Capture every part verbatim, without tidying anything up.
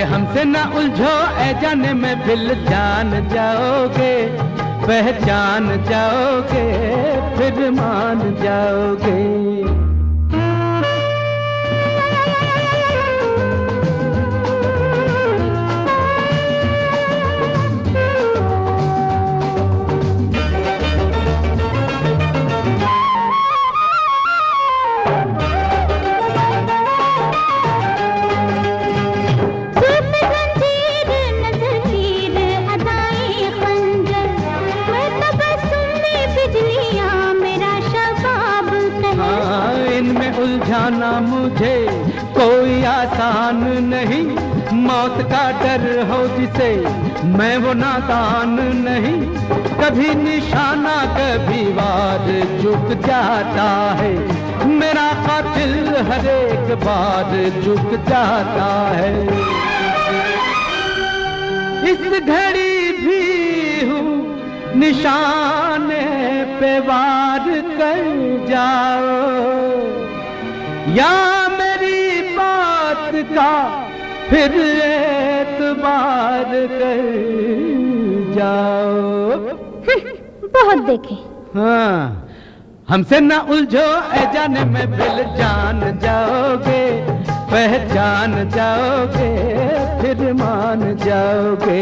हमसे ना उलझो ऐ जाने में फिर जान जाओगे, पहचान जाओगे, फिर मान जाओगे। उलझाना मुझे कोई आसान नहीं, मौत का डर हो जिसे मैं वो नादान नहीं। कभी निशाना कभी वार झुक जाता है, मेरा कातिल हर एक बार झुक जाता है। इस घड़ी भी हूँ निशाने पे वार कर जाओ, या मेरी बात का फिर एतबार कर जाओ। बहुत देखे। हाँ, हमसे ना उलझो ऐ जाने में फिर जान जाओगे, पहचान जाओगे, फिर मान जाओगे।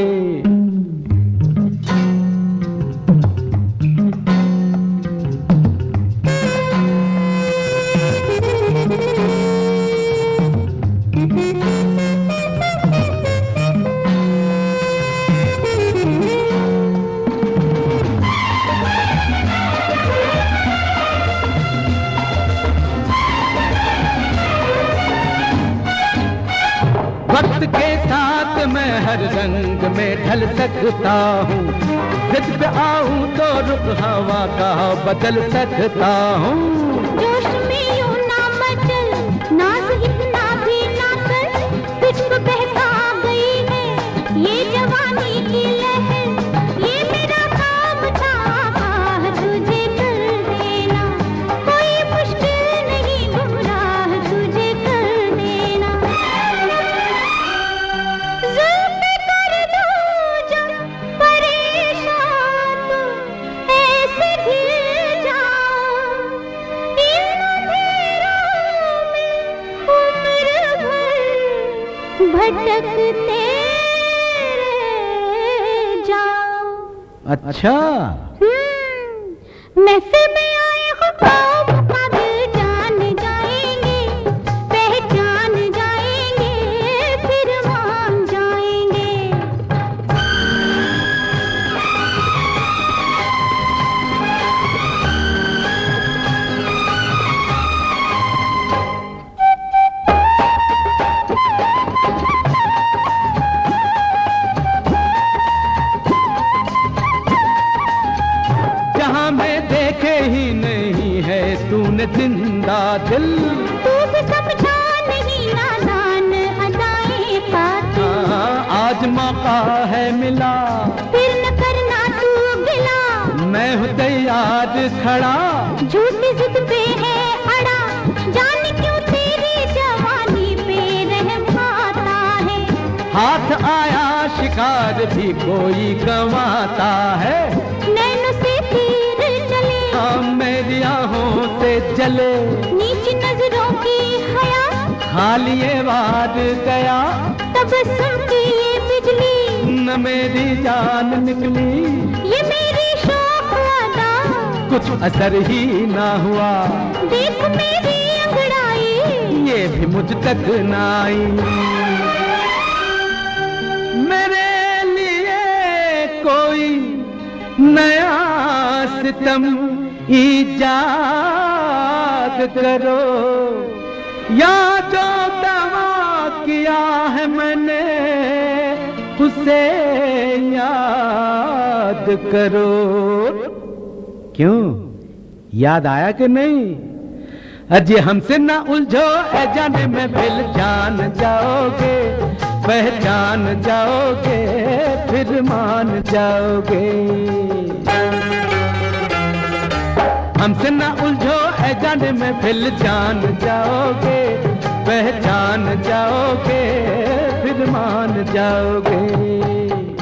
वक्त के साथ मैं हर रंग में ढल सकता हूँ, जिद पे आऊँ तो रुख हवा का बदल सकता हूँ। जोश में यूं ना मचल, नाज इतना भी ना कर, तुझको बहका गई है ये जवानी की लहर। ये मेरा काम था तुझे कर देना, कोई मुश्किल नहीं गुमराह तुझे कर देना। भटकते जाओ। अच्छा, महफिल में आए हो पाओ मुकाबिल जान जाएंगे, पहचान जाएंगे, फिर मान जाएंगे। में देखे ही नहीं है तूने जिंदा दिल, तू भी समझा नहीं नादान अदाएं पाती। आज मौका है मिला, फिर न करना तू गिला, मैं हूँ तैयार खड़ा। झूठी जिद पे है अड़ा, जाने क्यों तेरी जवानी पे रहम आता है। हाथ आया शिकार भी कोई गंवाता है, नैनों से तीर चले, मेरी आहों से जले। नीची नजरों की हया, खाली ये वार गया, तबस्सुम की ये बिजली, न मेरी जान निकली। ये मेरी शौक अदा, कुछ असर ही ना हुआ। देख मेरी अंगड़ाई, ये भी मुझ तक ना आई। मेरे लिए कोई नया सितम ईजाद करो, या जो दावा किया है मैंने उसे याद करो। क्यों, याद आया कि नहीं? अजी हमसे ना उलझो ऐ जाने में फिर जान जाओगे, पहचान जाओगे, फिर मान जाओगे। हमसे ना उलझो ऐ जाने में फिर जान जाओगे, पहचान जाओगे फिर मान जाओगे।